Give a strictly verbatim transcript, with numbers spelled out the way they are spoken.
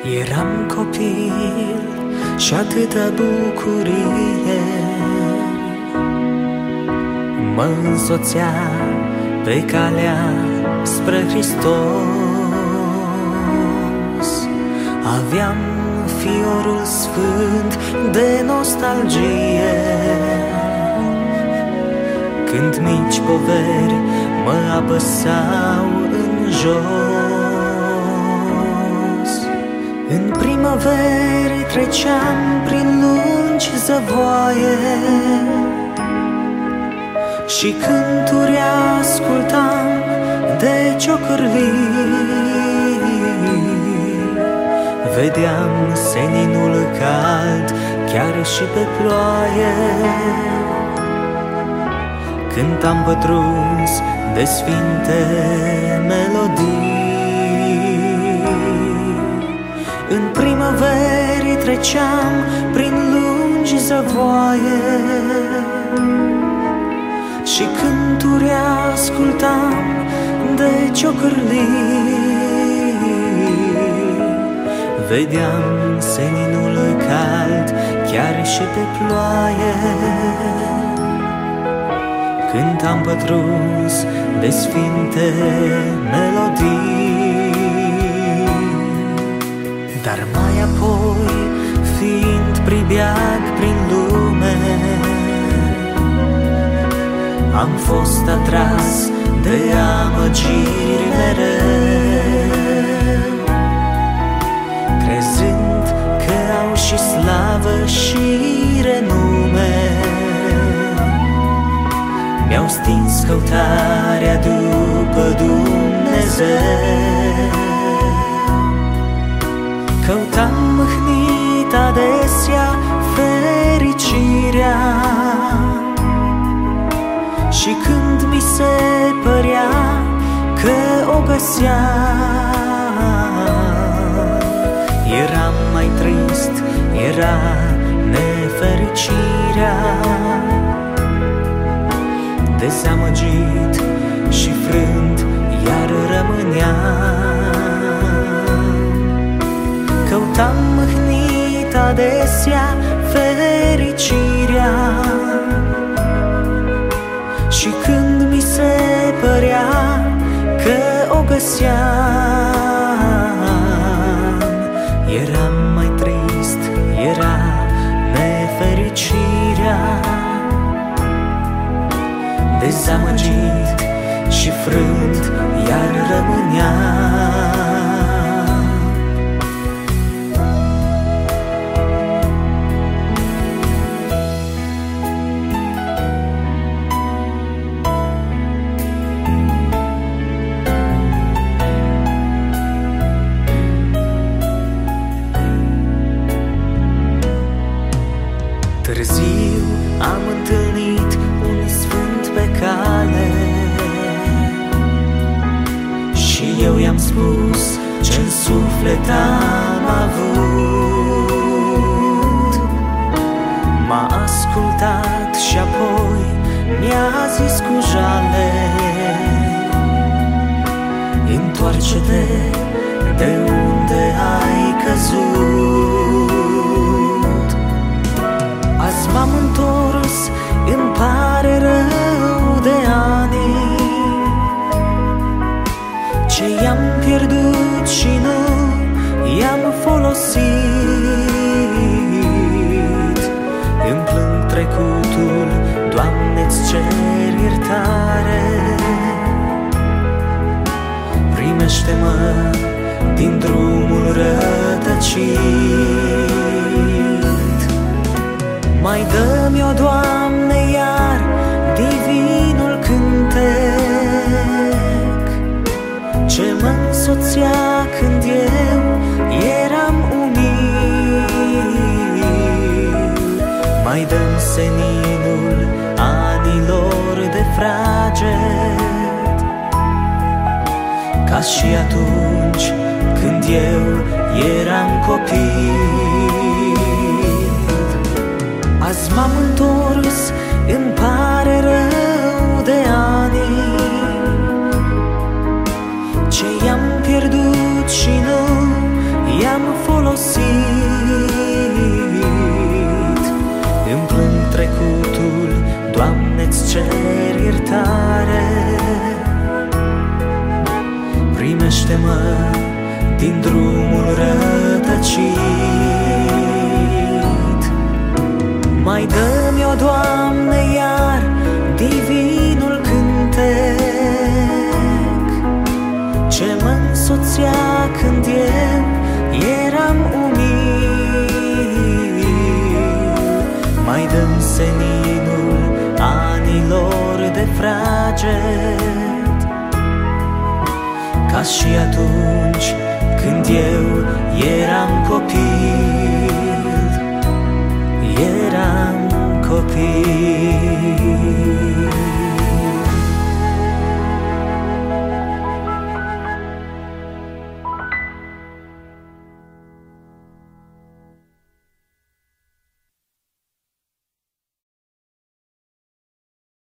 Eram copil și atâta bucurie mă însoțea pe calea spre Hristos. Aveam fiorul sfânt de nostalgie, când mici poveri mă apăsau în jos. În primăveri treceam prin lungi zăvoaie și cânturi ascultam de ciocârlii. Vedeam seninul cald chiar și pe ploaie, când am pătruns de sfinte melodii. În primăveri treceam prin lungi zăvoaie și cânturi ascultam de ciocârlii. Vedeam seninul cald chiar și pe ploaie, când am pătruns de sfinte melodii. Dar mai apoi, fiind pribeag prin lume, am fost atras de amăgiri mereu, crezând că au și slavă și renume. Mi-au stins căutarea după Dumnezeu. Căutam mâhnit adesea fericirea, și când mi se părea că o găseam, eram mai trist, era nefericirea. Dezamăgit și frânt iar rămâneam. Căutam mâhnit adesea fericirea, și când mi se părea că o găseam, eram mai trist, era nefericirea. Dezamăgit și frânt iar rămâneam. Târziu am întâlnit un sfânt pe cale și eu i-am spus ce-n suflet am avut. M-a ascultat și apoi mi-a zis cu jale: întoarce-te de unde ai căzut. Azi m-am întors, îmi pare rău de ani ce i-am pierdut și nu i-am folosit. Îmi plâng trecutul, Doamne-ți cer iertare. Primește-mă din drumul rătăcit. Mai dă-mi-o, Doamne, iar divinul cântec ce mă însoțea când eu eram umil. Mai dă-mi seninul anilor de fraget, ca și atunci când eu eram copil. Azi m-am întors, îmi pare rău de ani ce i-am pierdut și nu i-am folosit. Îmi plâng trecutul, Doamne-ți cer iertare. Primește-mă din drumul rătăcit. Mai dă-mi-o, Doamne, iar divinul cântec ce mă însoțea când eu eram umil. Mai dă-mi seninul anilor de fraged, ca și atunci când eu eram copil, eram copil.